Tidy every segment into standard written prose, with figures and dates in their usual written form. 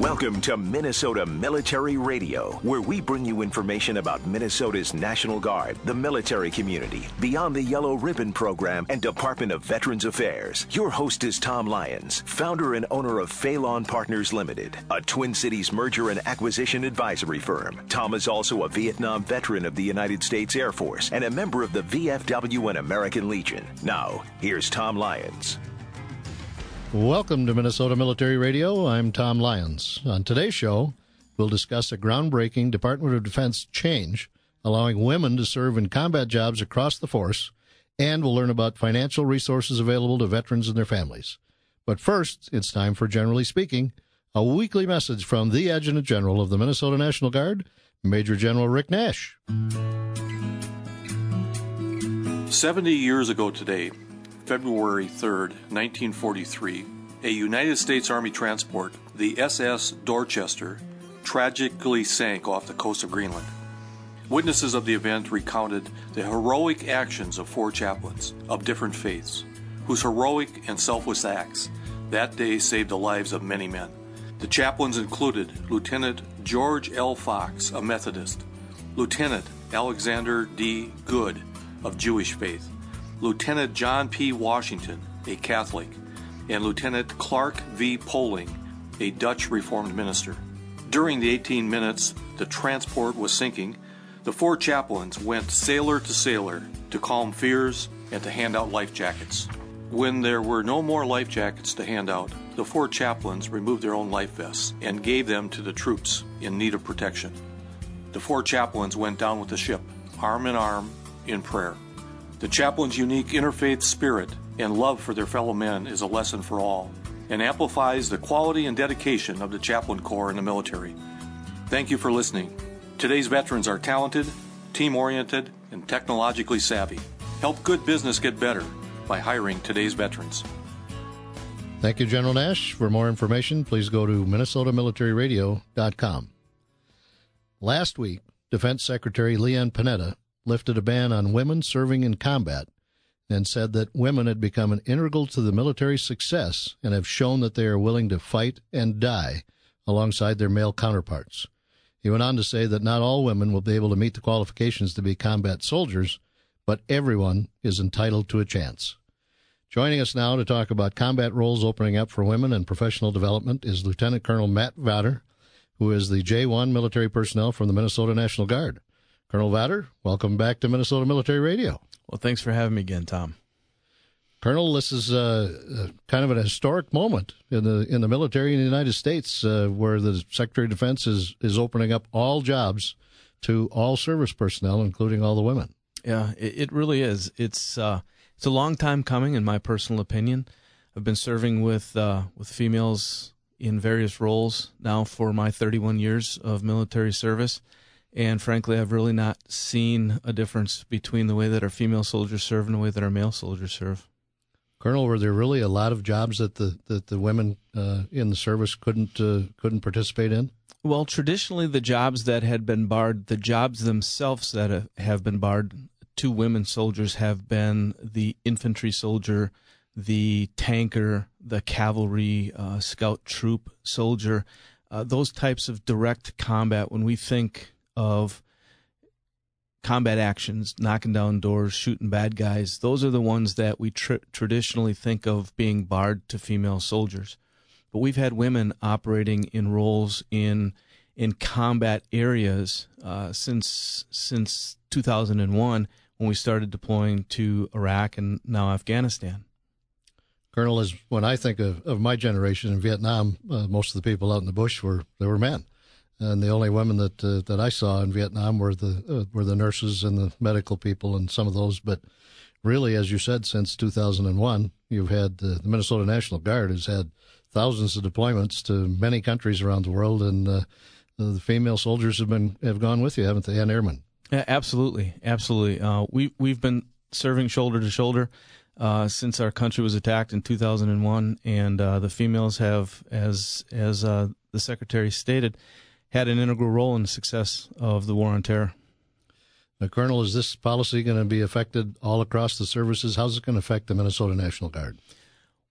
Welcome to Minnesota Military Radio, where we bring you information about Minnesota's National Guard, the military community, Beyond the Yellow Ribbon Program, and Department of Veterans Affairs. Your host is Tom Lyons, founder and owner of Phelan Partners Limited, a Twin Cities merger and acquisition advisory firm. Tom is also a Vietnam veteran of the United States Air Force and a member of the VFW and American Legion. Now, here's Tom Lyons. Welcome to Minnesota Military Radio. I'm Tom Lyons. On today's show, we'll discuss a groundbreaking Department of Defense change allowing women to serve in combat jobs across the force, and we'll learn about financial resources available to veterans and their families. But first, it's time for Generally Speaking, a weekly message from the Adjutant General of the Minnesota National Guard, Major General Rick Nash. 70 years ago today, February 3rd, 1943, a United States Army transport, the SS Dorchester, tragically sank off the coast of Greenland. Witnesses of the event recounted the heroic actions of 4 chaplains of different faiths, whose heroic and selfless acts that day saved the lives of many men. The chaplains included Lieutenant George L. Fox, a Methodist, Lieutenant Alexander D. Good, of Jewish faith, Lieutenant John P. Washington, a Catholic, and Lieutenant Clark V. Poling, a Dutch Reformed minister. During the 18 minutes the transport was sinking, the 4 chaplains went sailor to sailor to calm fears and to hand out life jackets. When there were no more life jackets to hand out, the 4 chaplains removed their own life vests and gave them to the troops in need of protection. The 4 chaplains went down with the ship, arm in arm, in prayer. The chaplain's unique interfaith spirit and love for their fellow men is a lesson for all and amplifies the quality and dedication of the chaplain corps in the military. Thank you for listening. Today's veterans are talented, team-oriented, and technologically savvy. Help good business get better by hiring today's veterans. Thank you, General Nash. For more information, please go to minnesotamilitaryradio.com. Last week, Defense Secretary Leanne Panetta lifted a ban on women serving in combat and said that women had become an integral to the military's success and have shown that they are willing to fight and die alongside their male counterparts. He went on to say that not all women will be able to meet the qualifications to be combat soldiers, but everyone is entitled to a chance. Joining us now to talk about combat roles opening up for women and professional development is Lieutenant Colonel Matt Vatter, who is the J1 military personnel from the Minnesota National Guard. Colonel Vatter, welcome back to Minnesota Military Radio. Well, thanks for having me again, Tom. Colonel, this is kind of an historic moment in the military in the United States where the Secretary of Defense is opening up all jobs to all service personnel, including all the women. Yeah, it really is. It's a long time coming, in my personal opinion. I've been serving with females in various roles now for my 31 years of military service. And frankly, I've really not seen a difference between the way that our female soldiers serve and the way that our male soldiers serve. Colonel, were there really a lot of jobs that the women in the service couldn't participate in? Well, traditionally, the jobs that had been barred, the jobs themselves that have been barred to women soldiers have been the infantry soldier, the tanker, the cavalry, scout troop soldier, those types of direct combat. When we think of combat actions, knocking down doors, shooting bad guys, those are the ones that we traditionally think of being barred to female soldiers. But we've had women operating in roles in combat areas since 2001 when we started deploying to Iraq and now Afghanistan. Colonel, when I think of my generation in Vietnam, most of the people out in the bush were men. And the only women that I saw in Vietnam were the nurses and the medical people and some of those. But really, as you said, since 2001, you've had the Minnesota National Guard has had thousands of deployments to many countries around the world, and the female soldiers have gone with you, haven't they, and airmen? Yeah, absolutely. We've been serving shoulder to shoulder since our country was attacked in 2001, and the females have, as the Secretary stated, had an integral role in the success of the war on terror. Now, Colonel, is this policy going to be affected all across the services? How's it going to affect the Minnesota National Guard?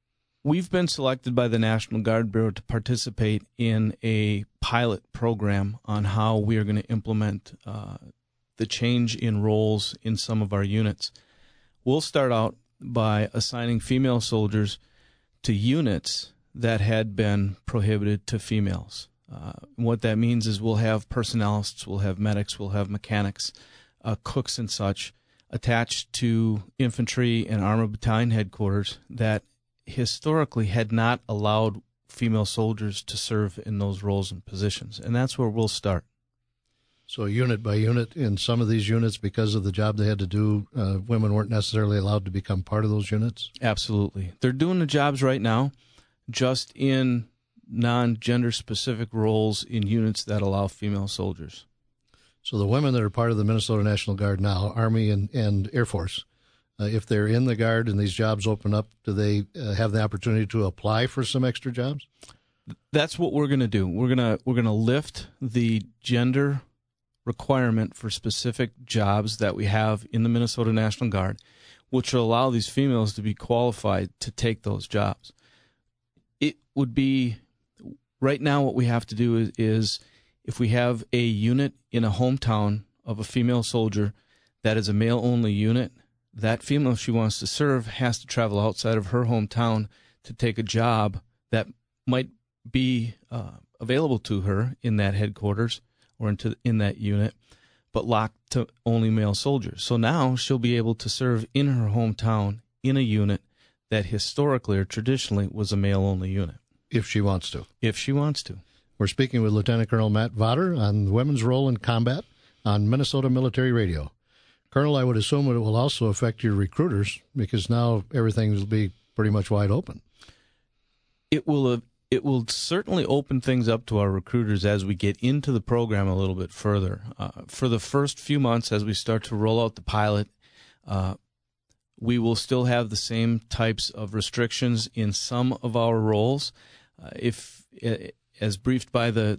We've been selected by the National Guard Bureau to participate in a pilot program on how we are going to implement the change in roles in some of our units. We'll start out by assigning female soldiers to units that had been prohibited to females. What that means is we'll have personnelists, we'll have medics, we'll have mechanics, cooks and such attached to infantry and armor battalion headquarters that historically had not allowed female soldiers to serve in those roles and positions. And that's where we'll start. So unit by unit, in some of these units, because of the job they had to do, women weren't necessarily allowed to become part of those units? Absolutely. They're doing the jobs right now, just in non-gender specific roles in units that allow female soldiers. So the women that are part of the Minnesota National Guard now, Army and Air Force, if they're in the Guard and these jobs open up, do they have the opportunity to apply for some extra jobs? That's what we're going to do. We're going to lift the gender requirement for specific jobs that we have in the Minnesota National Guard, which will allow these females to be qualified to take those jobs. It would be, right now what we have to do is if we have a unit in a hometown of a female soldier that is a male-only unit, that female, if she wants to serve, has to travel outside of her hometown to take a job that might be available to her in that headquarters or in that unit, but locked to only male soldiers. So now she'll be able to serve in her hometown in a unit that historically or traditionally was a male-only unit. If she wants to. If she wants to. We're speaking with Lieutenant Colonel Matt Vodder on women's role in combat on Minnesota Military Radio. Colonel, I would assume it will also affect your recruiters because now everything will be pretty much wide open. It will certainly open things up to our recruiters as we get into the program a little bit further. For the first few months, as we start to roll out the pilot, we will still have the same types of restrictions in some of our roles. As briefed by the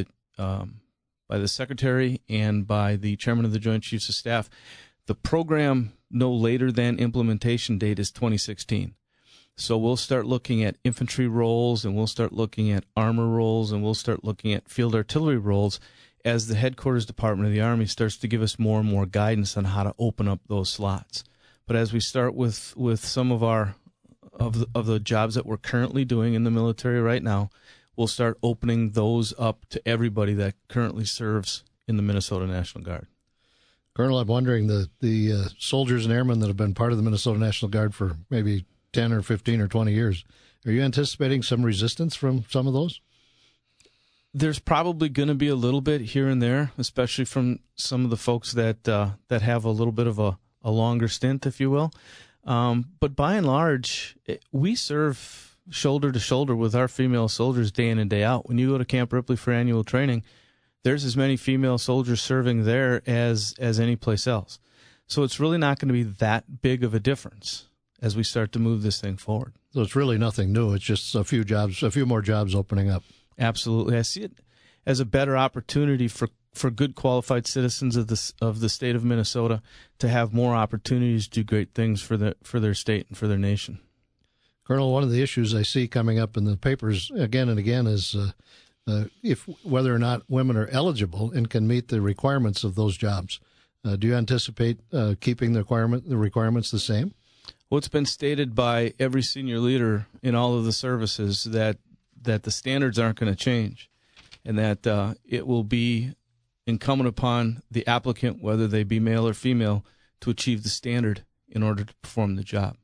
Secretary and by the Chairman of the Joint Chiefs of Staff, the program no later than implementation date is 2016. So we'll start looking at infantry roles, and we'll start looking at armor roles, and we'll start looking at field artillery roles as the Headquarters Department of the Army starts to give us more and more guidance on how to open up those slots. But as we start with some of the jobs that we're currently doing in the military right now, we'll start opening those up to everybody that currently serves in the Minnesota National Guard. Colonel, I'm wondering, the soldiers and airmen that have been part of the Minnesota National Guard for maybe 10 or 15 or 20 years, are you anticipating some resistance from some of those? There's probably going to be a little bit here and there, especially from some of the folks that have a little bit of a longer stint, if you will. But by and large, we serve shoulder to shoulder with our female soldiers day in and day out. When you go to Camp Ripley for annual training, there's as many female soldiers serving there as any place else. So it's really not going to be that big of a difference as we start to move this thing forward. So it's really nothing new. It's just a few more jobs opening up. Absolutely. I see it as a better opportunity for good qualified citizens of the state of Minnesota to have more opportunities to do great things for their state and for their nation. Colonel, one of the issues I see coming up in the papers again and again is whether or not women are eligible and can meet the requirements of those jobs. Do you anticipate keeping the requirements the same? Well, it's been stated by every senior leader in all of the services that the standards aren't going to change, and that it will be incumbent upon the applicant, whether they be male or female, to achieve the standard in order to perform the job.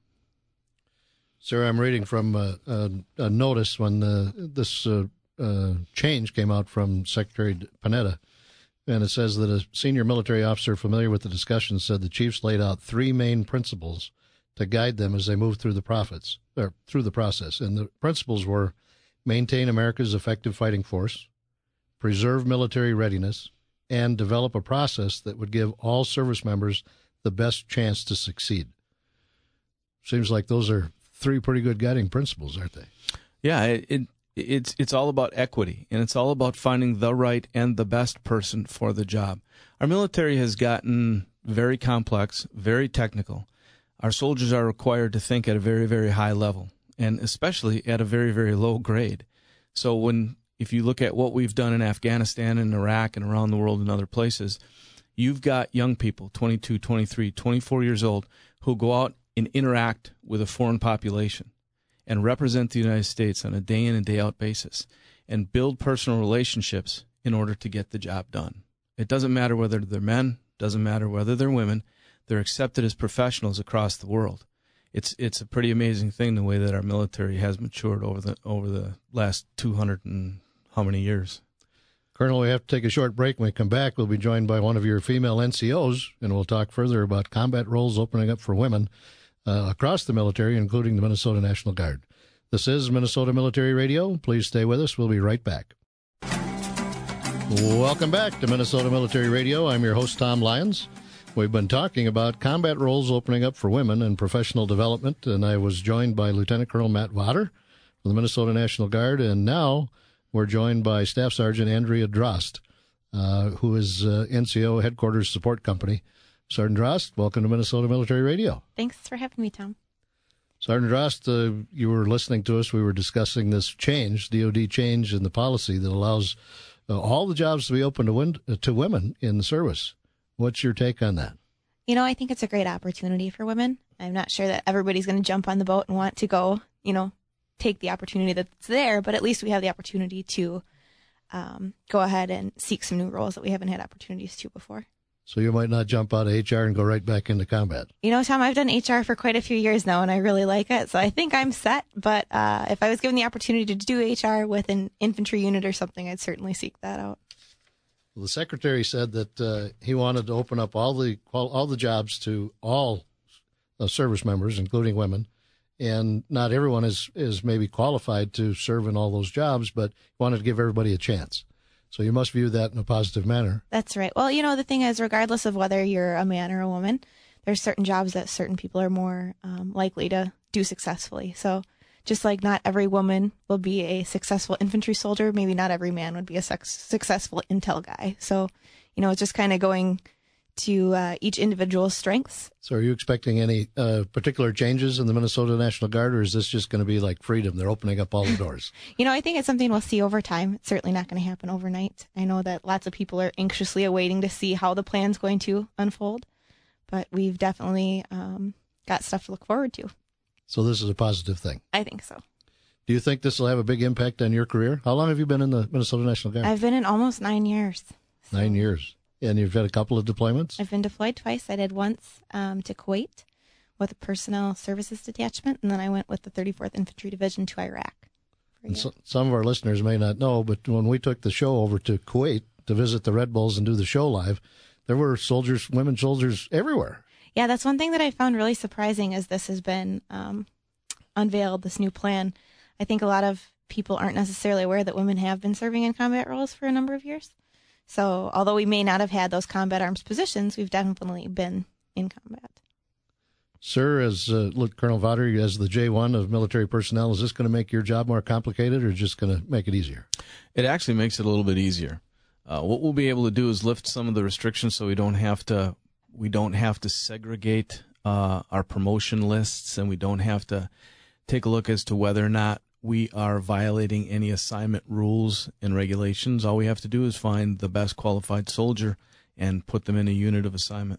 Sir, I'm reading from a notice when this change came out from Secretary Panetta, and it says that a senior military officer familiar with the discussion said the chiefs laid out three main principles to guide them as they move through the process. And the principles were maintain America's effective fighting force, preserve military readiness, and develop a process that would give all service members the best chance to succeed. Seems like those are three pretty good guiding principles, aren't they? Yeah, it's all about equity, and it's all about finding the right and the best person for the job. Our military has gotten very complex, very technical. Our soldiers are required to think at a very, very high level, and especially at a very, very low grade. So if you look at what we've done in Afghanistan and Iraq and around the world and other places, you've got young people, 22, 23, 24 years old, who go out and interact with a foreign population and represent the United States on a day in and day out basis and build personal relationships in order to get the job done. It doesn't matter whether they're men, doesn't matter whether they're women, they're accepted as professionals across the world. It's a pretty amazing thing the way that our military has matured over the last 200 and how many years. Colonel, we have to take a short break. When we come back, we'll be joined by one of your female NCOs, and we'll talk further about combat roles opening up for women across the military, including the Minnesota National Guard. This is Minnesota Military Radio. Please stay with us. We'll be right back. Welcome back to Minnesota Military Radio. I'm your host, Tom Lyons. We've been talking about combat roles opening up for women and professional development, and I was joined by Lieutenant Colonel Matt Vader from the Minnesota National Guard, and now we're joined by Staff Sergeant Andrea Drost, who is NCO Headquarters Support Company. Sergeant Drost, welcome to Minnesota Military Radio. Thanks for having me, Tom. Sergeant Drost, you were listening to us. We were discussing this change, DOD change in the policy that allows all the jobs to be open to women in the service. What's your take on that? You know, I think it's a great opportunity for women. I'm not sure that everybody's going to jump on the boat and want to go, take the opportunity that's there, but at least we have the opportunity to go ahead and seek some new roles that we haven't had opportunities to before. So you might not jump out of HR and go right back into combat. Tom, I've done HR for quite a few years now, and I really like it. So I think I'm set. But if I was given the opportunity to do HR with an infantry unit or something, I'd certainly seek that out. Well, the Secretary said that he wanted to open up all the jobs to all service members, including women. And not everyone is maybe qualified to serve in all those jobs, but he wanted to give everybody a chance. So you must view that in a positive manner. That's right. Well, the thing is, regardless of whether you're a man or a woman, there's certain jobs that certain people are more likely to do successfully. So just like not every woman will be a successful infantry soldier, maybe not every man would be a successful intel guy. So, it's just kind of going to each individual's strengths. So are you expecting any particular changes in the Minnesota National Guard, or is this just going to be like freedom? They're opening up all the doors. I think it's something we'll see over time. It's certainly not going to happen overnight. I know that lots of people are anxiously awaiting to see how the plan's going to unfold, but we've definitely got stuff to look forward to. So this is a positive thing. I think so. Do you think this will have a big impact on your career? How long have you been in the Minnesota National Guard? I've been in almost 9 years. So. 9 years. And you've had a couple of deployments? I've been deployed twice. I did once to Kuwait with a personnel services detachment, and then I went with the 34th Infantry Division to Iraq. And some of our listeners may not know, but when we took the show over to Kuwait to visit the Red Bulls and do the show live, there were women soldiers everywhere. Yeah, that's one thing that I found really surprising as this has been unveiled, this new plan. I think a lot of people aren't necessarily aware that women have been serving in combat roles for a number of years. So although we may not have had those combat arms positions, we've definitely been in combat. Sir, as Colonel Vader, as the J1 of military personnel, is this going to make your job more complicated or just going to make it easier? It actually makes it a little bit easier. What we'll be able to do is lift some of the restrictions so we don't have to segregate our promotion lists, and we don't have to take a look as to whether or not we are violating any assignment rules and regulations. All we have to do is find the best qualified soldier and put them in a unit of assignment.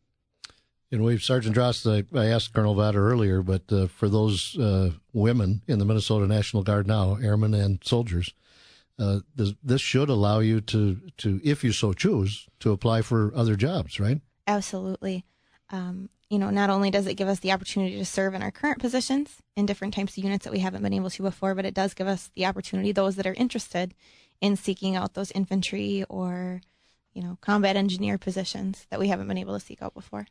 And Sergeant Drost, I asked Colonel Vader earlier, but for those women in the Minnesota National Guard now, airmen and soldiers, this should allow you to, if you so choose, to apply for other jobs, right? Absolutely. Not only does it give us the opportunity to serve in our current positions in different types of units that we haven't been able to before, but it does give us the opportunity, those that are interested in seeking out those infantry or, combat engineer positions that we haven't been able to seek out before.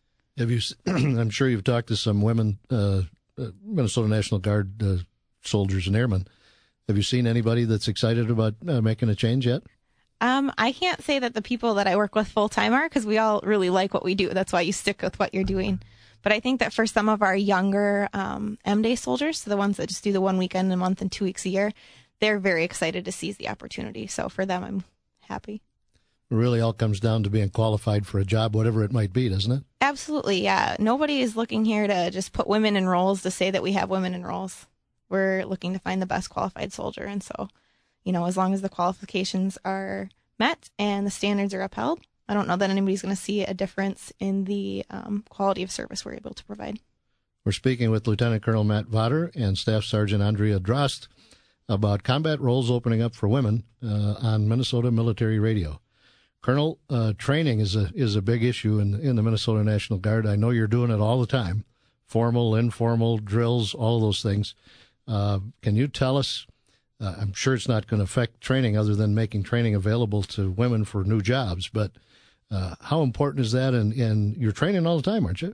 I'm sure you've talked to some women, Minnesota National Guard soldiers and airmen. Have you seen anybody that's excited about making a change yet? I can't say that the people that I work with full time are, because we all really like what we do. That's why you stick with what you're doing. But I think that for some of our younger M-Day soldiers, so the ones that just do the 1 weekend a month and 2 weeks a year, they're very excited to seize the opportunity. So for them, I'm happy. It really all comes down to being qualified for a job, whatever it might be, doesn't it? Absolutely, yeah. Nobody is looking here to just put women in roles to say that we have women in roles. we're looking to find the best qualified soldier. And so, as long as the qualifications are met and the standards are upheld, I don't know that anybody's going to see a difference in the quality of service we're able to provide. We're speaking with Lieutenant Colonel Matt Vader and Staff Sergeant Andrea Drost about combat roles opening up for women on Minnesota Military Radio. Colonel, training is a big issue in the Minnesota National Guard. I know you're doing it all the time, formal, informal, drills, all of those things. Can you tell us, I'm sure it's not going to affect training other than making training available to women for new jobs, but how important is that? And you're training all the time, aren't you?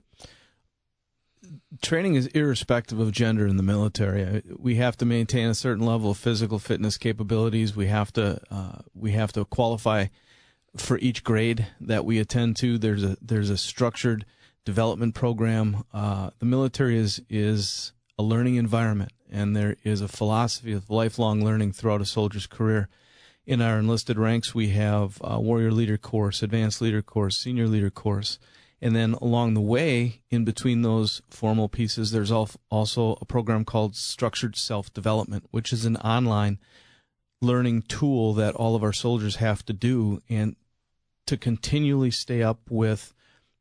Training is irrespective of gender in the military. We have to maintain a certain level of physical fitness capabilities. We have to qualify for each grade that we attend to. There's a structured development program. The military is a learning environment, and there is a philosophy of lifelong learning throughout a soldier's career. In our enlisted ranks, we have a warrior leader course, advanced leader course, senior leader course. And then along the way, in between those formal pieces, there's also a program called Structured Self-Development, which is an online learning tool that all of our soldiers have to do and to continually stay up with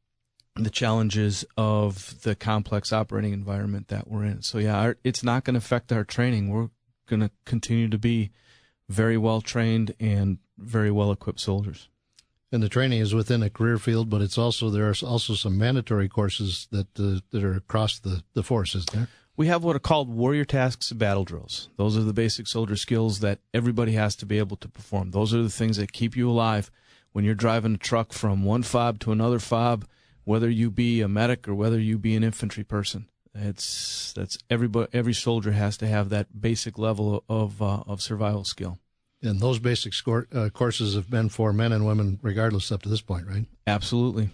the challenges of the complex operating environment that we're in. So, yeah, it's not going to affect our training. We're going to continue to be very well-trained and very well-equipped soldiers. And the training is within a career field, but there are also some mandatory courses that are across the force, isn't there? We have what are called warrior tasks and battle drills. Those are the basic soldier skills that everybody has to be able to perform. Those are the things that keep you alive when you're driving a truck from one fob to another fob, whether you be a medic or whether you be an infantry person. That's every soldier has to have that basic level of survival skill. And those basic courses have been for men and women regardless up to this point, right? Absolutely.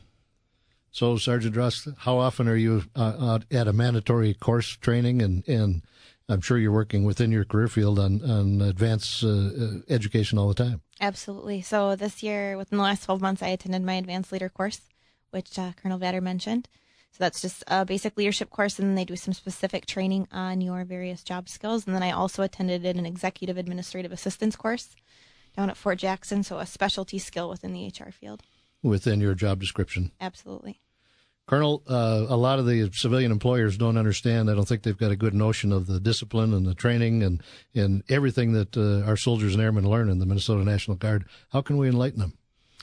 So, Sergeant Drost, how often are you at a mandatory course training? And I'm sure you're working within your career field on advanced education all the time. Absolutely. So this year, within the last 12 months, I attended my advanced leader course, which Colonel Vader mentioned. So that's just a basic leadership course, and then they do some specific training on your various job skills. And then I also attended an executive administrative assistance course down at Fort Jackson, so a specialty skill within the HR field. Within your job description. Absolutely. Colonel, a lot of the civilian employers don't understand. I don't think they've got a good notion of the discipline and the training and everything that our soldiers and airmen learn in the Minnesota National Guard. How can we enlighten them?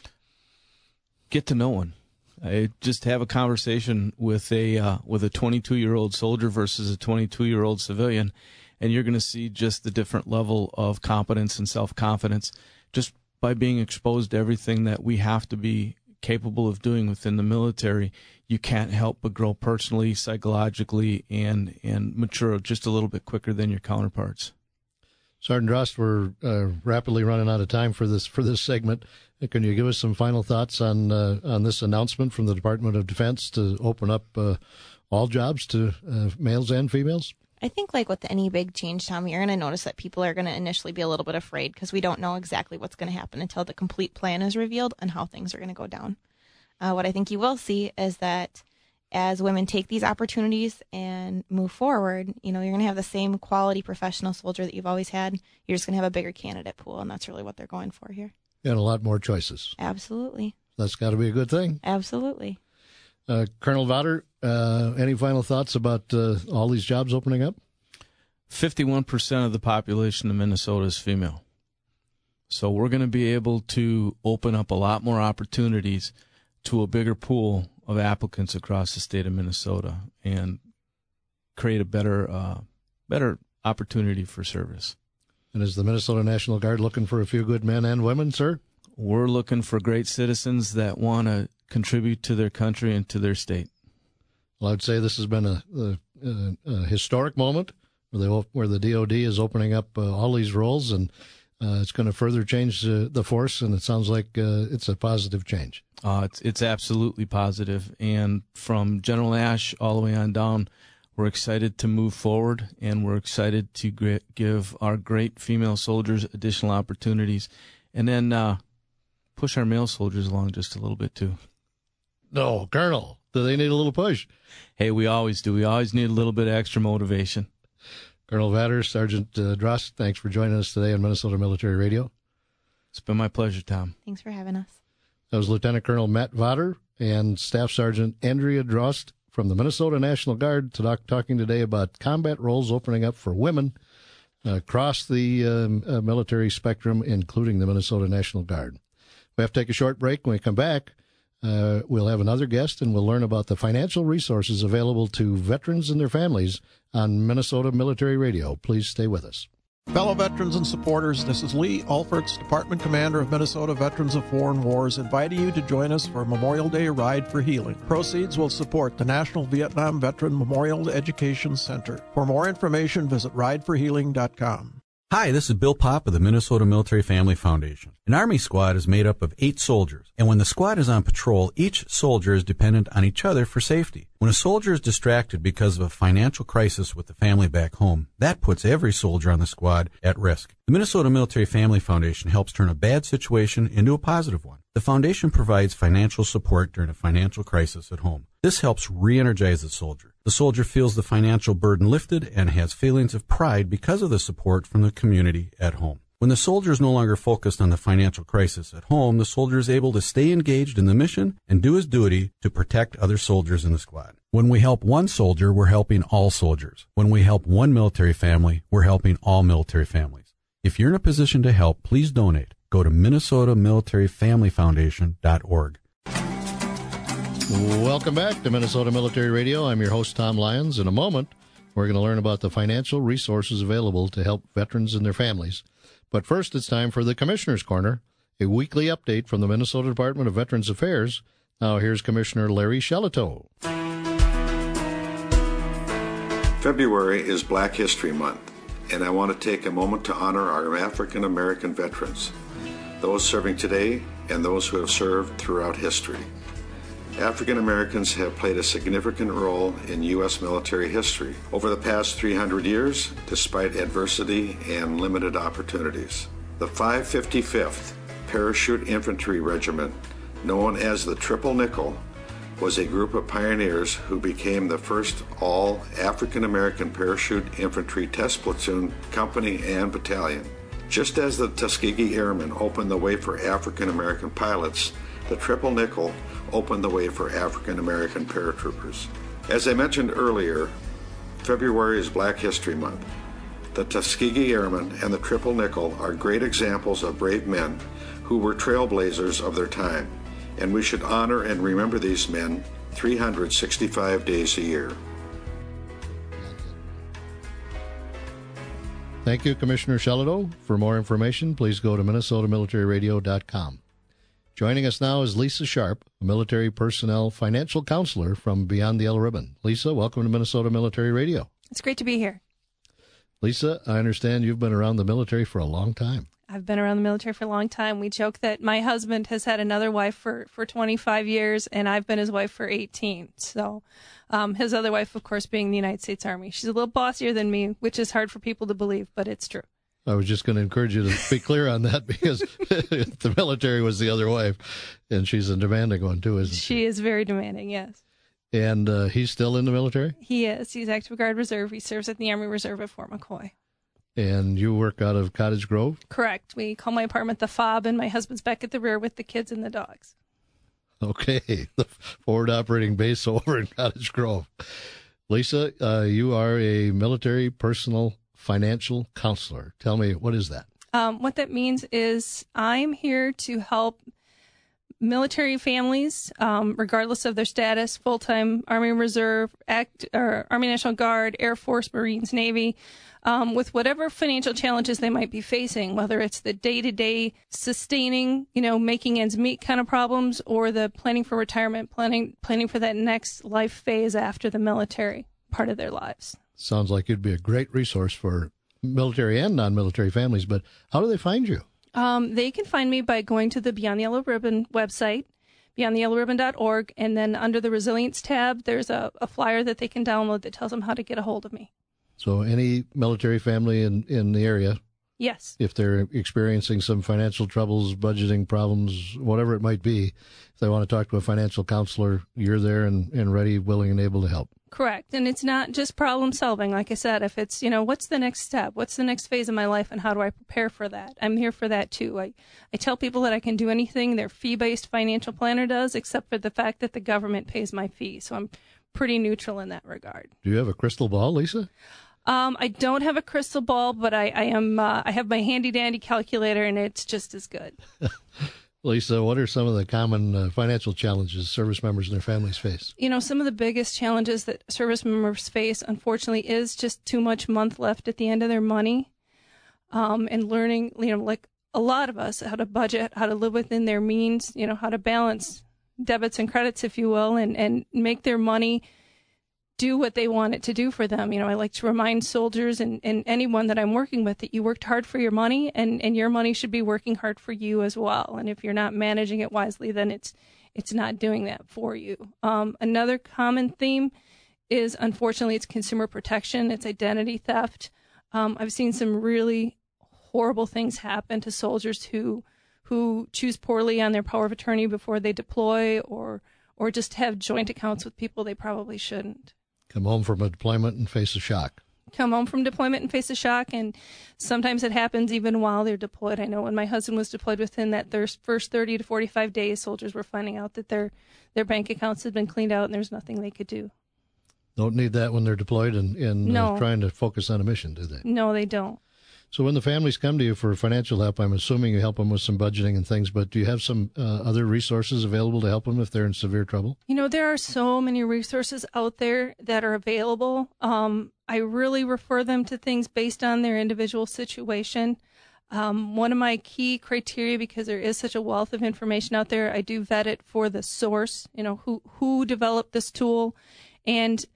Get to know one. I just have a conversation with a 22-year-old soldier versus a 22-year-old civilian, and you're going to see just the different level of competence and self-confidence just by being exposed to everything that we have to be capable of doing within the military. You can't help but grow personally, psychologically, and mature just a little bit quicker than your counterparts. Sergeant Drost, we're rapidly running out of time for this segment. Can you give us some final thoughts on this announcement from the Department of Defense to open up all jobs to males and females? I think like with any big change, Tom, you're going to notice that people are going to initially be a little bit afraid because we don't know exactly what's going to happen until the complete plan is revealed and how things are going to go down. What I think you will see is that as women take these opportunities and move forward, you're going to have the same quality professional soldier that you've always had. You're just going to have a bigger candidate pool, and that's really what they're going for here. And a lot more choices. Absolutely. That's got to be a good thing. Absolutely. Colonel Vader, any final thoughts about all these jobs opening up? 51% of the population of Minnesota is female. So we're going to be able to open up a lot more opportunities to a bigger pool of applicants across the state of Minnesota and create a better opportunity for service. And is the Minnesota National Guard looking for a few good men and women, sir? We're looking for great citizens that want to contribute to their country and to their state. Well, I'd say this has been a historic moment where the DOD is opening up all these roles, and it's going to further change the force, and it sounds like it's a positive change. It's absolutely positive. And from General Nash all the way on down, we're excited to move forward, and we're excited to give our great female soldiers additional opportunities, and then push our male soldiers along just a little bit, too. No, Colonel, do they need a little push? Hey, we always do. We always need a little bit of extra motivation. Colonel Vatter, Sergeant Drost, thanks for joining us today on Minnesota Military Radio. It's been my pleasure, Tom. Thanks for having us. That was Lieutenant Colonel Matt Vatter and Staff Sergeant Andrea Drost from the Minnesota National Guard talking today about combat roles opening up for women across the military spectrum, including the Minnesota National Guard. We have to take a short break. When we come back, we'll have another guest, and we'll learn about the financial resources available to veterans and their families on Minnesota Military Radio. Please stay with us. Fellow veterans and supporters, this is Lee Alferts, Department Commander of Minnesota Veterans of Foreign Wars, inviting you to join us for a Memorial Day Ride for Healing. Proceeds will support the National Vietnam Veteran Memorial Education Center. For more information, visit rideforhealing.com. Hi, this is Bill Popp of the Minnesota Military Family Foundation. An Army squad is made up of 8 soldiers, and when the squad is on patrol, each soldier is dependent on each other for safety. When a soldier is distracted because of a financial crisis with the family back home, that puts every soldier on the squad at risk. The Minnesota Military Family Foundation helps turn a bad situation into a positive one. The foundation provides financial support during a financial crisis at home. This helps re-energize the soldier. The soldier feels the financial burden lifted and has feelings of pride because of the support from the community at home. When the soldier is no longer focused on the financial crisis at home, the soldier is able to stay engaged in the mission and do his duty to protect other soldiers in the squad. When we help one soldier, we're helping all soldiers. When we help one military family, we're helping all military families. If you're in a position to help, please donate. Go to MinnesotaMilitaryFamilyFoundation.org. Welcome back to Minnesota Military Radio. I'm your host, Tom Lyons. In a moment, we're going to learn about the financial resources available to help veterans and their families. But first, it's time for the Commissioner's Corner, a weekly update from the Minnesota Department of Veterans Affairs. Now, here's Commissioner Larry Shelito. February is Black History Month, and I want to take a moment to honor our African American veterans, those serving today and those who have served throughout history. African Americans have played a significant role in U.S. military history over the past 300 years, despite adversity and limited opportunities. The 555th Parachute Infantry Regiment, known as the Triple Nickel, was a group of pioneers who became the first all African American parachute infantry test platoon, company, and battalion. Just as the Tuskegee Airmen opened the way for African American pilots, the Triple Nickel opened the way for African American paratroopers. As I mentioned earlier, February is Black History Month. The Tuskegee Airmen and the Triple Nickel are great examples of brave men who were trailblazers of their time, and we should honor and remember these men 365 days a year. Thank you, Commissioner Shelito. For more information, please go to MinnesotaMilitaryRadio.com. Joining us now is Lisa Sharp, a military personnel financial counselor from Beyond the Yellow Ribbon. Lisa, welcome to Minnesota Military Radio. It's great to be here. Lisa, I understand you've been around the military for a long time. I've been around the military for a long time. We joke that my husband has had another wife for 25 years, and I've been his wife for 18. So his other wife, of course, being the United States Army. She's a little bossier than me, which is hard for people to believe, but it's true. I was just going to encourage you to be clear on that because the military was the other wife, and she's a demanding one too, isn't she? She is very demanding, yes. And he's still in the military? He is. He's active guard reserve. He serves at the Army Reserve at Fort McCoy. And you work out of Cottage Grove? Correct. We call my apartment the Fob, and my husband's back at the rear with the kids and the dogs. Okay, the forward operating base over in Cottage Grove. Lisa, you are a military personal financial counselor. Tell me, what is that? What that means is I'm here to help military families, regardless of their status, full-time Army Reserve, Army National Guard, Air Force, Marines, Navy, with whatever financial challenges they might be facing, whether it's the day-to-day sustaining, making ends meet kind of problems, or the planning for retirement, planning for that next life phase after the military part of their lives. Sounds like you'd be a great resource for military and non-military families, but how do they find you? They can find me by going to the Beyond the Yellow Ribbon website, beyondtheyellowribbon.org, and then under the Resilience tab, there's a flyer that they can download that tells them how to get a hold of me. So any military family in the area, yes, if they're experiencing some financial troubles, budgeting problems, whatever it might be, if they want to talk to a financial counselor, you're there and ready, willing, and able to help. Correct. And it's not just problem solving. Like I said, if it's, what's the next step? What's the next phase of my life and how do I prepare for that? I'm here for that too. I tell people that I can do anything their fee-based financial planner does, except for the fact that the government pays my fee. So I'm pretty neutral in that regard. Do you have a crystal ball, Lisa? I don't have a crystal ball, but I have my handy dandy calculator and it's just as good. Lisa, what are some of the common financial challenges service members and their families face? Some of the biggest challenges that service members face, unfortunately, is just too much month left at the end of their money, and learning, like a lot of us, how to budget, how to live within their means, how to balance debits and credits, if you will, and make their money do what they want it to do for them. I like to remind soldiers and anyone that I'm working with that you worked hard for your money and your money should be working hard for you as well. And if you're not managing it wisely, then it's not doing that for you. Another common theme is, unfortunately, it's consumer protection. It's identity theft. I've seen some really horrible things happen to soldiers who choose poorly on their power of attorney before they deploy or just have joint accounts with people they probably shouldn't. Come home from a deployment and face a shock. And sometimes it happens even while they're deployed. I know when my husband was deployed, within that their first 30 to 45 days, soldiers were finding out that their bank accounts had been cleaned out and there's nothing they could do. Don't need that when they're deployed and no. Trying to focus on a mission, do they? No, they don't. So when the families come to you for financial help, I'm assuming you help them with some budgeting and things, but do you have some other resources available to help them if they're in severe trouble? There are so many resources out there that are available. I really refer them to things based on their individual situation. One of my key criteria, because there is such a wealth of information out there, I do vet it for the source, who developed this tool. And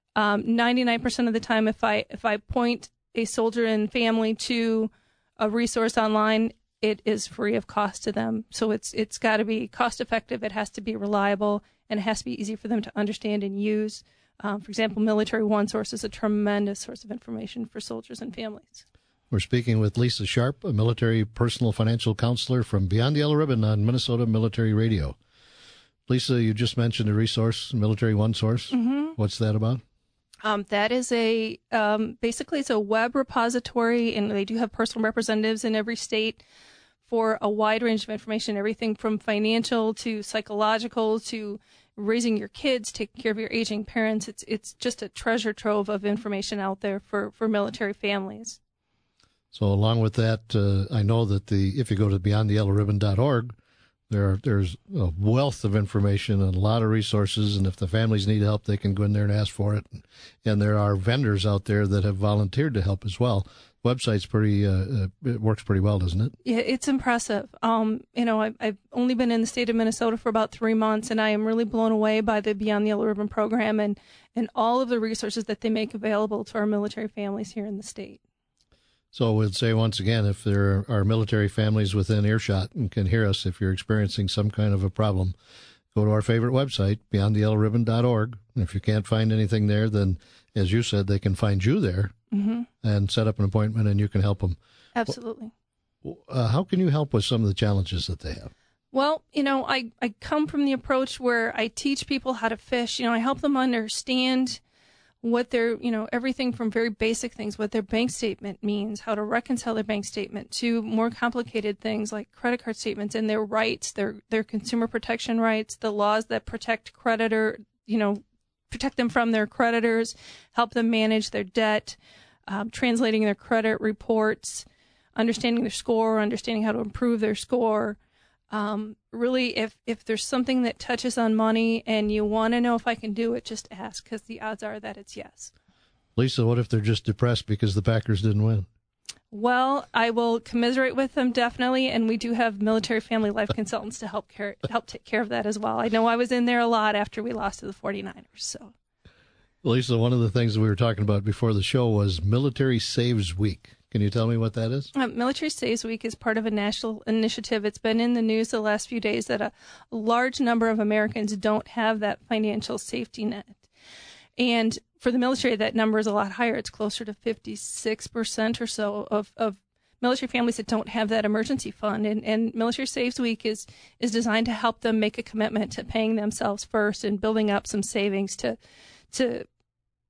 99% of the time, if I point a soldier and family to a resource online, it is free of cost to them. So it's got to be cost effective, it has to be reliable, and it has to be easy for them to understand and use. For example, Military One Source is a tremendous source of information for soldiers and families. We're speaking with Lisa Sharp, a military personal financial counselor from Beyond the Yellow Ribbon on Minnesota Military Radio. Lisa, you just mentioned a resource, Military One Source. Mm-hmm. What's that about? That is basically it's a web repository, and they do have personal representatives in every state for a wide range of information, everything from financial to psychological to raising your kids, taking care of your aging parents. It's just a treasure trove of information out there for military families. So along with that, I know that if you go to beyondtheyellowribbon.org, there's a wealth of information and a lot of resources, and if the families need help, they can go in there and ask for it. And there are vendors out there that have volunteered to help as well. Website's it works pretty well, doesn't it? Yeah, it's impressive. I've only been in the state of Minnesota for about 3 months, and I am really blown away by the Beyond the Yellow Ribbon program and all of the resources that they make available to our military families here in the state. So we'll say once again, if there are military families within earshot and can hear us, if you're experiencing some kind of a problem, go to our favorite website, beyondtheyellowribbon.org. And if you can't find anything there, then, as you said, they can find you there and set up an appointment, and you can help them. Absolutely. How can you help with some of the challenges that they have? Well, I come from the approach where I teach people how to fish. I help them understand what their, everything from very basic things, what their bank statement means, how to reconcile their bank statement, to more complicated things like credit card statements and their rights, their consumer protection rights, the laws that protect protect them from their creditors, help them manage their debt, translating their credit reports, understanding their score, understanding how to improve their score. Really, if there's something that touches on money and you want to know if I can do it, just ask, because the odds are that it's yes. Lisa, what if they're just depressed because the Packers didn't win? Well, I will commiserate with them, definitely, and we do have military family life consultants to help take care of that as well. I know I was in there a lot after we lost to the 49ers. So, Lisa, one of the things we were talking about before the show was Military Saves Week. Can you tell me what that is? Military Saves Week is part of a national initiative. It's been in the news the last few days that a large number of Americans don't have that financial safety net. And for the military, that number is a lot higher. It's closer to 56% or so of military families that don't have that emergency fund. And Military Saves Week is designed to help them make a commitment to paying themselves first and building up some savings to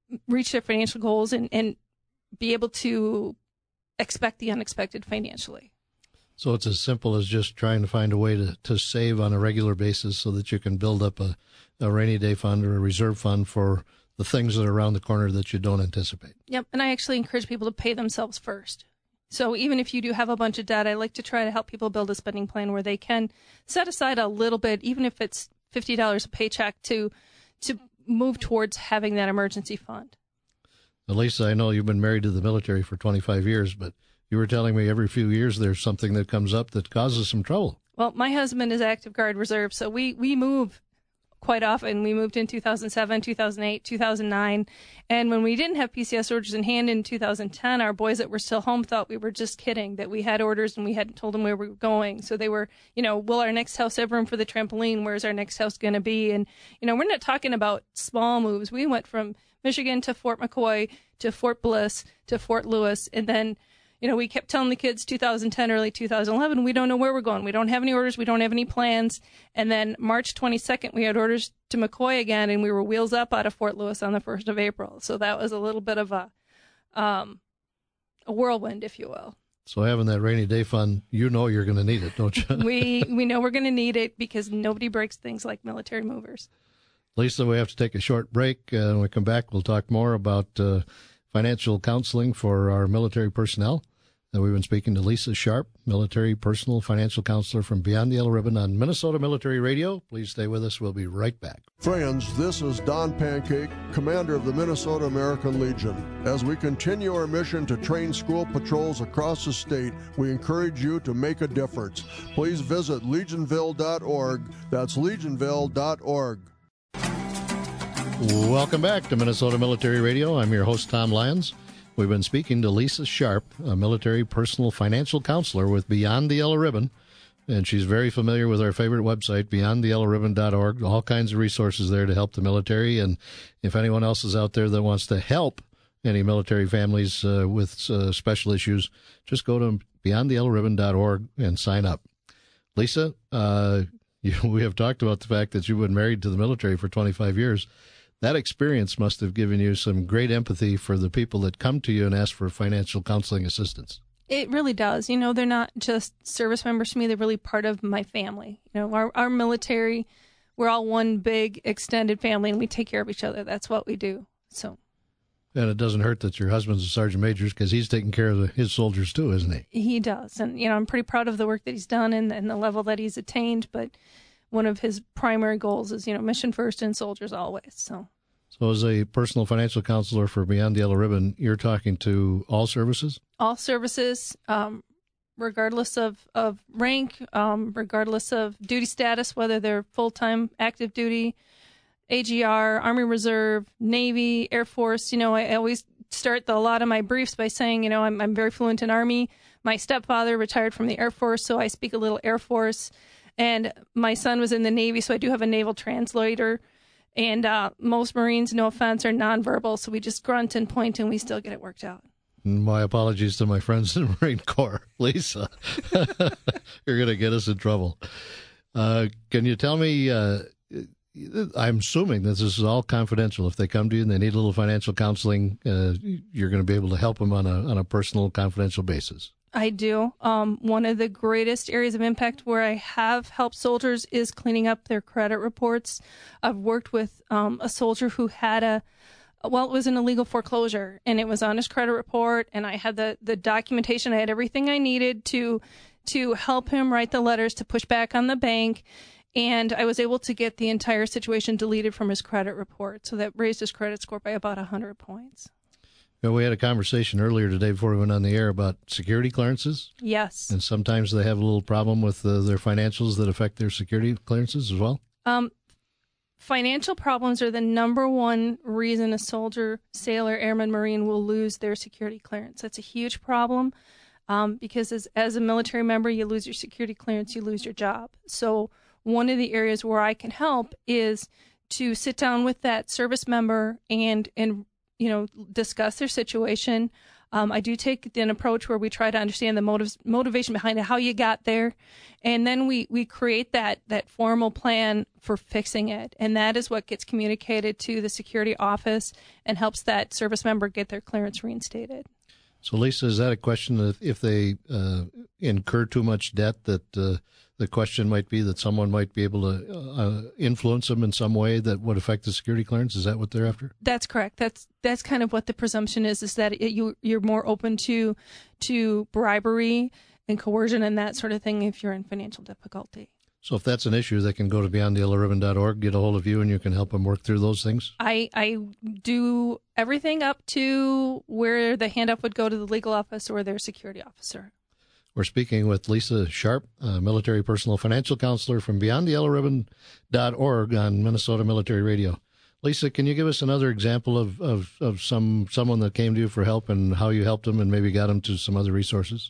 reach their financial goals and be able to expect the unexpected financially. So it's as simple as just trying to find a way to save on a regular basis so that you can build up a rainy day fund or a reserve fund for the things that are around the corner that you don't anticipate. Yep, and I actually encourage people to pay themselves first. So even if you do have a bunch of debt, I like to try to help people build a spending plan where they can set aside a little bit, even if it's $50 a paycheck, to move towards having that emergency fund. Lisa, I know you've been married to the military for 25 years, but you were telling me every few years there's something that comes up that causes some trouble. Well, my husband is active guard reserve, so we move quite often. We moved in 2007, 2008, 2009. And when we didn't have PCS orders in hand in 2010, our boys that were still home thought we were just kidding, that we had orders and we hadn't told them where we were going. So they were, will our next house have room for the trampoline? Where's our next house going to be? And, we're not talking about small moves. We went from Michigan to Fort McCoy to Fort Bliss to Fort Lewis. And then, we kept telling the kids 2010, early 2011, we don't know where we're going. We don't have any orders. We don't have any plans. And then March 22nd, we had orders to McCoy again, and we were wheels up out of Fort Lewis on the 1st of April. So that was a little bit of a whirlwind, if you will. So having that rainy day fund, you're going to need it, don't you? We know we're going to need it because nobody breaks things like military movers. Lisa, we have to take a short break. When we come back, we'll talk more about financial counseling for our military personnel. We've been speaking to Lisa Sharp, military personal financial counselor from Beyond the Yellow Ribbon on Minnesota Military Radio. Please stay with us. We'll be right back. Friends, this is Don Pancake, commander of the Minnesota American Legion. As we continue our mission to train school patrols across the state, we encourage you to make a difference. Please visit legionville.org. That's legionville.org. Welcome back to Minnesota Military Radio. I'm your host, Tom Lyons. We've been speaking to Lisa Sharp, a military personal financial counselor with Beyond the Yellow Ribbon, and she's very familiar with our favorite website, beyondtheyellowribbon.org. All kinds of resources there to help the military, and if anyone else is out there that wants to help any military families with special issues, just go to beyondtheyellowribbon.org and sign up. Lisa, we have talked about the fact that you've been married to the military for 25 years. That experience must have given you some great empathy for the people that come to you and ask for financial counseling assistance. It really does. They're not just service members to me. They're really part of my family. Our military, we're all one big extended family, and we take care of each other. That's what we do. So. And it doesn't hurt that your husband's a sergeant major because he's taking care of his soldiers too, isn't he? He does. And, I'm pretty proud of the work that he's done and the level that he's attained. But one of his primary goals is, mission first and soldiers always. So as a personal financial counselor for Beyond the Yellow Ribbon, you're talking to all services? All services, regardless of rank, regardless of duty status, whether they're full-time active duty, AGR, Army Reserve, Navy, Air Force. I always start a lot of my briefs by saying, I'm very fluent in Army. My stepfather retired from the Air Force, so I speak a little Air Force. And my son was in the Navy, so I do have a naval translator. And most Marines, no offense, are nonverbal, so we just grunt and point, and we still get it worked out. My apologies to my friends in the Marine Corps. Lisa, you're going to get us in trouble. Can you tell me, I'm assuming that this is all confidential. If they come to you and they need a little financial counseling, you're going to be able to help them on a personal, confidential basis. I do. One of the greatest areas of impact where I have helped soldiers is cleaning up their credit reports. I've worked with a soldier who had it was an illegal foreclosure, and it was on his credit report, and I had the documentation. I had everything I needed to help him write the letters to push back on the bank, and I was able to get the entire situation deleted from his credit report, so that raised his credit score by about 100 points. We had a conversation earlier today before we went on the air about security clearances. Yes. And sometimes they have a little problem with their financials that affect their security clearances as well. Financial problems are the number one reason a soldier, sailor, airman, Marine will lose their security clearance. That's a huge problem because as a military member, you lose your security clearance, you lose your job. So one of the areas where I can help is to sit down with that service member and discuss their situation. I do take an approach where we try to understand the motivation behind it, how you got there, and then we create that formal plan for fixing it, and that is what gets communicated to the security office and helps that service member get their clearance reinstated. So, Lisa, is that a question that if they incur too much debt, that the question might be that someone might be able to influence them in some way that would affect the security clearance? Is that what they're after? That's correct. That's kind of what the presumption is that you're more open to bribery and coercion and that sort of thing if you're in financial difficulty. So if that's an issue, they can go to beyondyellowribbon.org, get a hold of you, and you can help them work through those things? I do everything up to where the handoff would go to the legal office or their security officer. We're speaking with Lisa Sharp, military personal financial counselor from beyondyellowribbon.org on Minnesota Military Radio. Lisa, can you give us another example of someone that came to you for help and how you helped them and maybe got them to some other resources?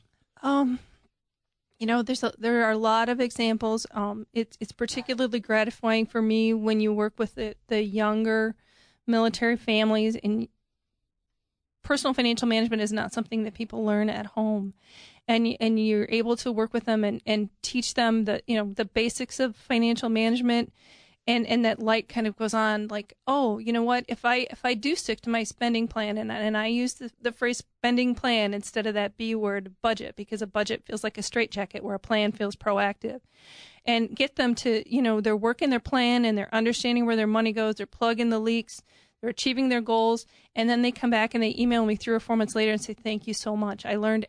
There are a lot of examples. It's particularly gratifying for me when you work with the younger military families, and personal financial management is not something that people learn at home. And you're able to work with them and teach them the basics of financial management, and that light kind of goes on, like, oh, you know what, if I do stick to my spending plan and I use the phrase spending plan instead of that B word budget, because a budget feels like a straitjacket where a plan feels proactive, and get them to, they're working their plan and they're understanding where their money goes, they're plugging the leaks, they're achieving their goals, and then they come back and they email me 3 or 4 months later and say, thank you so much. I learned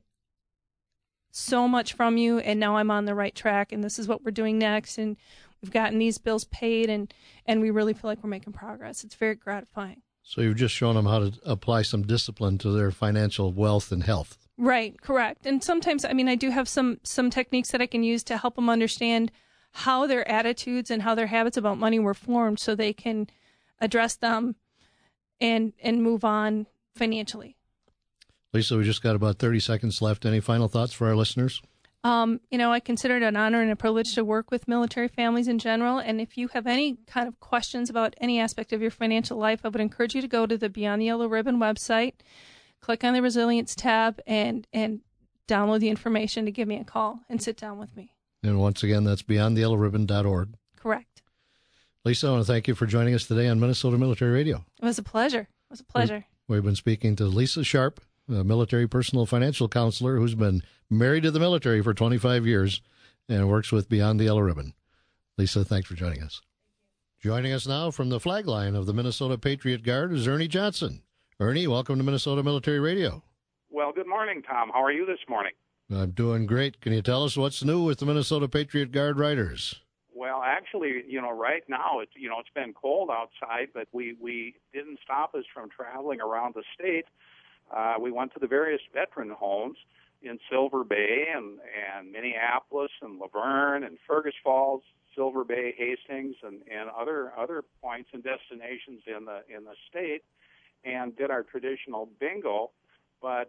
so much from you, and now I'm on the right track, and this is what we're doing next, and we've gotten these bills paid, and we really feel like we're making progress. It's very gratifying. So you've just shown them how to apply some discipline to their financial wealth and health. Right, correct. And sometimes, I do have some techniques that I can use to help them understand how their attitudes and how their habits about money were formed so they can address them and move on financially. Lisa, we just got about 30 seconds left. Any final thoughts for our listeners? I consider it an honor and a privilege to work with military families in general. And if you have any kind of questions about any aspect of your financial life, I would encourage you to go to the Beyond the Yellow Ribbon website, click on the Resilience tab, and download the information to give me a call and sit down with me. And once again, that's beyondyellowribbon.org. Correct. Lisa, I want to thank you for joining us today on Minnesota Military Radio. It was a pleasure. We've been speaking to Lisa Sharp, a military personal financial counselor who's been married to the military for 25 years and works with Beyond the Yellow Ribbon. Lisa, thanks for joining us. Joining us now from the flag line of the Minnesota Patriot Guard is Ernie Johnson. Ernie, welcome to Minnesota Military Radio. Well, good morning, Tom. How are you this morning? I'm doing great. Can you tell us what's new with the Minnesota Patriot Guard Riders? Well, actually, right now, it's been cold outside, but we didn't stop us from traveling around the state. We went to the various veteran homes in Silver Bay and Minneapolis and Laverne and Fergus Falls, Silver Bay, Hastings, and other points and destinations in the state, and did our traditional bingo. But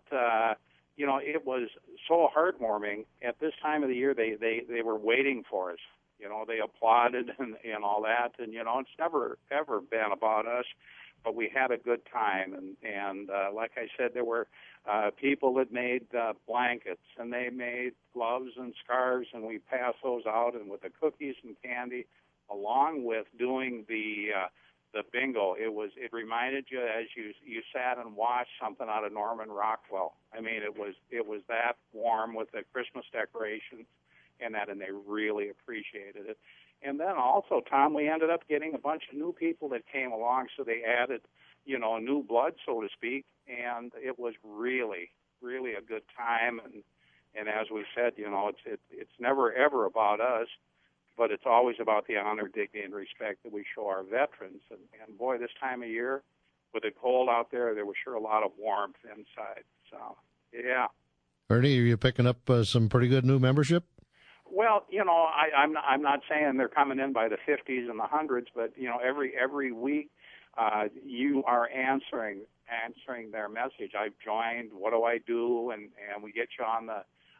it was so heartwarming. At this time of the year, they were waiting for us. They applauded and all that, and it's never ever been about us. But we had a good time, and like I said, there were people that made blankets, and they made gloves and scarves, and we passed those out, and with the cookies and candy, along with doing the bingo. It reminded you as you sat and watched something out of Norman Rockwell. It was that warm with the Christmas decorations and they really appreciated it. And then also, Tom, we ended up getting a bunch of new people that came along, so they added, new blood, so to speak, and it was really, really a good time. And as we said, it's never, ever about us, but it's always about the honor, dignity, and respect that we show our veterans. And boy, this time of year, with it cold out there was sure a lot of warmth inside. So, yeah. Ernie, are you picking up some pretty good new membership? Well, I'm not saying they're coming in by the 50s and the 100s, but every week you are answering their message. I've joined. What do I do? And we get you on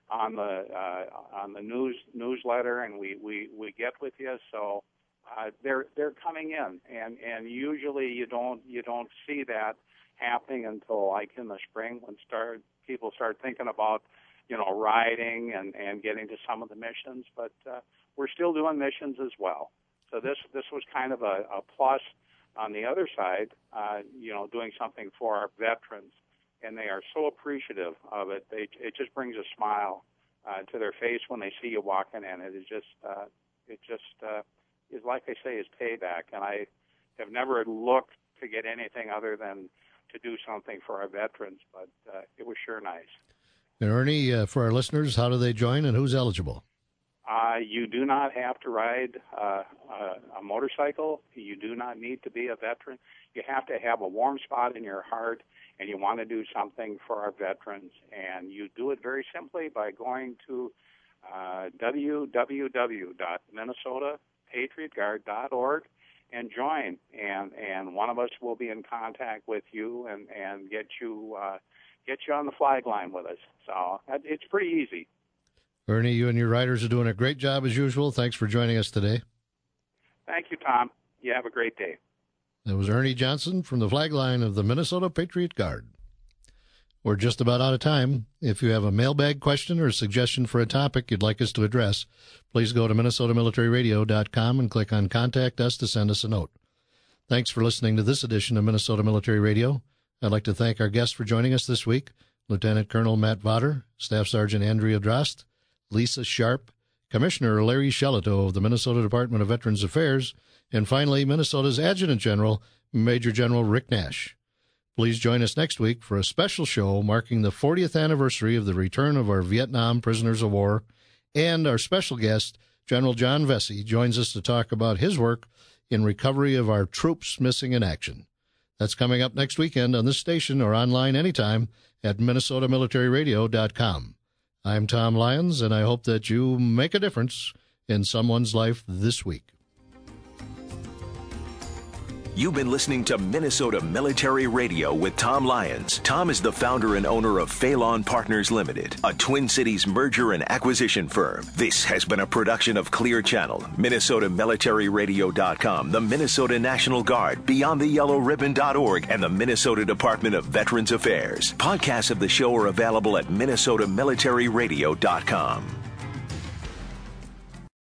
the newsletter, and we get with you. So they're coming in, and usually you don't see that happening until like in the spring when people start thinking about, riding and getting to some of the missions. But we're still doing missions as well. So this was kind of a plus on the other side, doing something for our veterans. And they are so appreciative of it. It just brings a smile to their face when they see you walking in. It just is, like I say, is payback. And I have never looked to get anything other than to do something for our veterans, but it was sure nice. And Ernie, for our listeners, how do they join and who's eligible? You do not have to ride a motorcycle. You do not need to be a veteran. You have to have a warm spot in your heart, and you want to do something for our veterans. And you do it very simply by going to www.minnesotapatriotguard.org and join. And one of us will be in contact with you and get you on the flag line with us. So it's pretty easy. Ernie, you and your riders are doing a great job as usual. Thanks for joining us today. Thank you, Tom. You have a great day. That was Ernie Johnson from the flag line of the Minnesota Patriot Guard. We're just about out of time. If you have a mailbag question or a suggestion for a topic you'd like us to address, please go to MinnesotaMilitaryRadio.com and click on Contact Us to send us a note. Thanks for listening to this edition of Minnesota Military Radio. I'd like to thank our guests for joining us this week, Lieutenant Colonel Matt Vodder, Staff Sergeant Andrea Drost, Lisa Sharp, Commissioner Larry Shelito of the Minnesota Department of Veterans Affairs, and finally, Minnesota's Adjutant General, Major General Rick Nash. Please join us next week for a special show marking the 40th anniversary of the return of our Vietnam prisoners of war, and our special guest, General John Vesey, joins us to talk about his work in recovery of our troops missing in action. That's coming up next weekend on this station or online anytime at MinnesotaMilitaryRadio.com. I'm Tom Lyons, and I hope that you make a difference in someone's life this week. You've been listening to Minnesota Military Radio with Tom Lyons. Tom is the founder and owner of Phelan Partners Limited, a Twin Cities merger and acquisition firm. This has been a production of Clear Channel, MinnesotaMilitaryRadio.com, the Minnesota National Guard, BeyondTheYellowRibbon.org, and the Minnesota Department of Veterans Affairs. Podcasts of the show are available at MinnesotaMilitaryRadio.com.